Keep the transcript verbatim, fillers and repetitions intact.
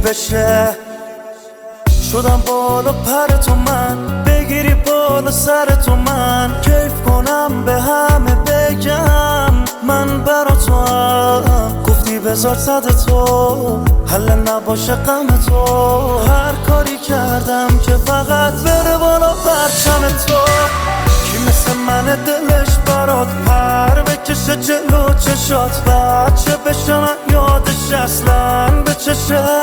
بشه. شدم بالا پر تو من، بگیری بالا سر تو من، کیف کنم به همه بگم من برا تو هم. گفتی بذار صد تو حل نباشه غم تو، هر کاری کردم که فقط بره بالا پرچم تو. کی مثل من دلش برات پر بکشه جلو چشات، بچه بشه من یادش اصلا به چشه.